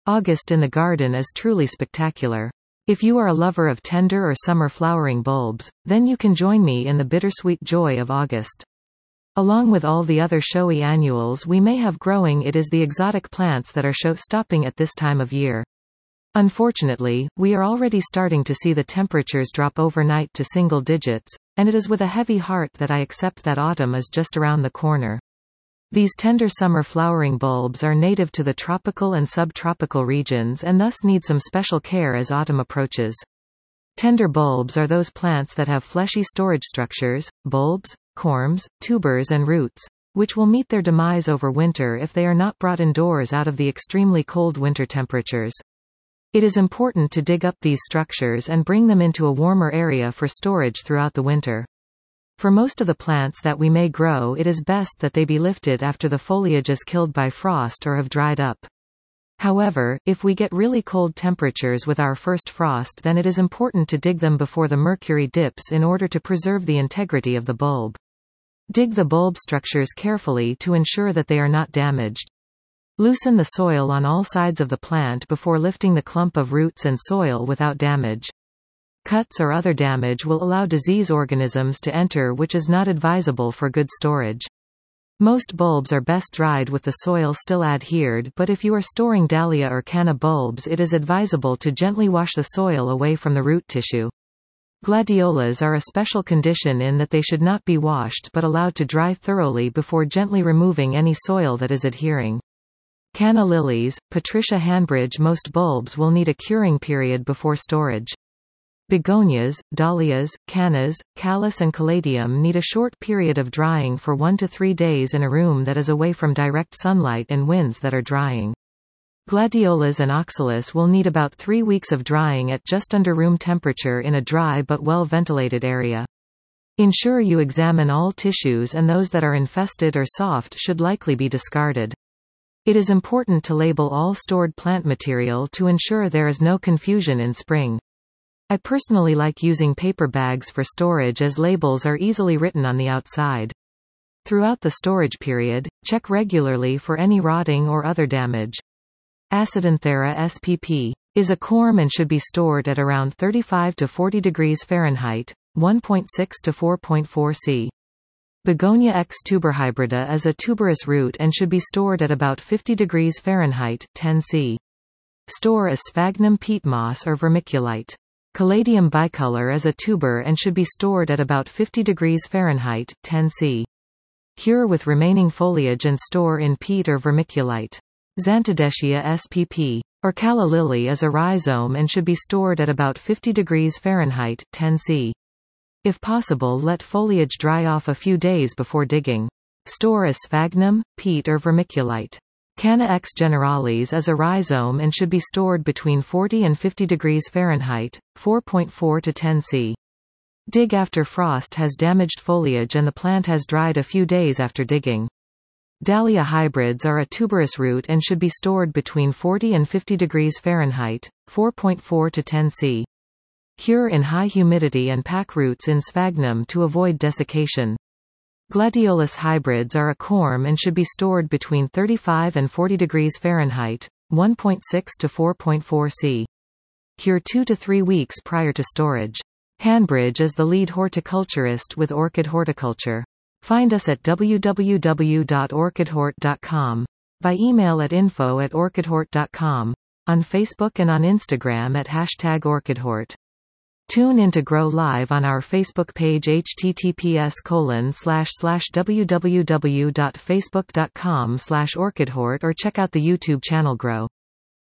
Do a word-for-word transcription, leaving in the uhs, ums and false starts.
August in the garden is truly spectacular. If you are a lover of tender or summer flowering bulbs, then you can join me in the bittersweet joy of August. Along with all the other showy annuals we may have growing, it is the exotic plants that are show-stopping at this time of year. Unfortunately, we are already starting to see the temperatures drop overnight to single digits, and it is with a heavy heart that I accept that autumn is just around the corner. These tender summer flowering bulbs are native to the tropical and subtropical regions and thus need some special care as autumn approaches. Tender bulbs are those plants that have fleshy storage structures, bulbs, corms, tubers and roots, which will meet their demise over winter if they are not brought indoors out of the extremely cold winter temperatures. It is important to dig up these structures and bring them into a warmer area for storage throughout the winter. For most of the plants that we may grow, it is best that they be lifted after the foliage is killed by frost or have dried up. However, if we get really cold temperatures with our first frost, then it is important to dig them before the mercury dips in order to preserve the integrity of the bulb. Dig the bulb structures carefully to ensure that they are not damaged. Loosen the soil on all sides of the plant before lifting the clump of roots and soil without damage. Cuts or other damage will allow disease organisms to enter, which is not advisable for good storage. Most bulbs are best dried with the soil still adhered, but if you are storing dahlia or canna bulbs, it is advisable to gently wash the soil away from the root tissue. Gladiolas are a special condition in that they should not be washed but allowed to dry thoroughly before gently removing any soil that is adhering. Canna lilies, Patricia Hanbridge. Most bulbs will need a curing period before storage. Begonias, dahlias, cannas, callus and caladium need a short period of drying for one to three days in a room that is away from direct sunlight and winds that are drying. Gladiolas and oxalis will need about three weeks of drying at just under room temperature in a dry but well-ventilated area. Ensure you examine all tissues, and those that are infested or soft should likely be discarded. It is important to label all stored plant material to ensure there is no confusion in spring. I personally like using paper bags for storage as labels are easily written on the outside. Throughout the storage period, check regularly for any rotting or other damage. Acidanthera spp. Is a corm and should be stored at around thirty-five to forty degrees Fahrenheit, one point six to four point four Celsius. Begonia X tuberhybrida is a tuberous root and should be stored at about fifty degrees Fahrenheit, ten Celsius. Store as sphagnum peat moss or vermiculite. Caladium bicolor is a tuber and should be stored at about fifty degrees Fahrenheit, ten Celsius. Cure with remaining foliage and store in peat or vermiculite. Xanthodeschia spp. Or calla lily is a rhizome and should be stored at about fifty degrees Fahrenheit, ten Celsius. If possible, let foliage dry off a few days before digging. Store as sphagnum, peat or vermiculite. Canna X generalis is a rhizome and should be stored between forty and fifty degrees Fahrenheit, four point four to ten Celsius. Dig after frost has damaged foliage and the plant has dried a few days after digging. Dahlia hybrids are a tuberous root and should be stored between forty and fifty degrees Fahrenheit, four point four to ten Celsius. Cure in high humidity and pack roots in sphagnum to avoid desiccation. Gladiolus hybrids are a corm and should be stored between thirty-five and forty degrees Fahrenheit, one point six to four point four Celsius. Cure two to three weeks prior to storage. Hanbridge is the lead horticulturist with Orchid Horticulture. Find us at w w w dot orchid hort dot com, by email at info at orchid hort dot com, on Facebook and on Instagram at hashtag orchidhort. Tune in to Grow Live on our Facebook page https colon slash slash www dot facebook dot com slash orchidhort or check out the YouTube channel Grow.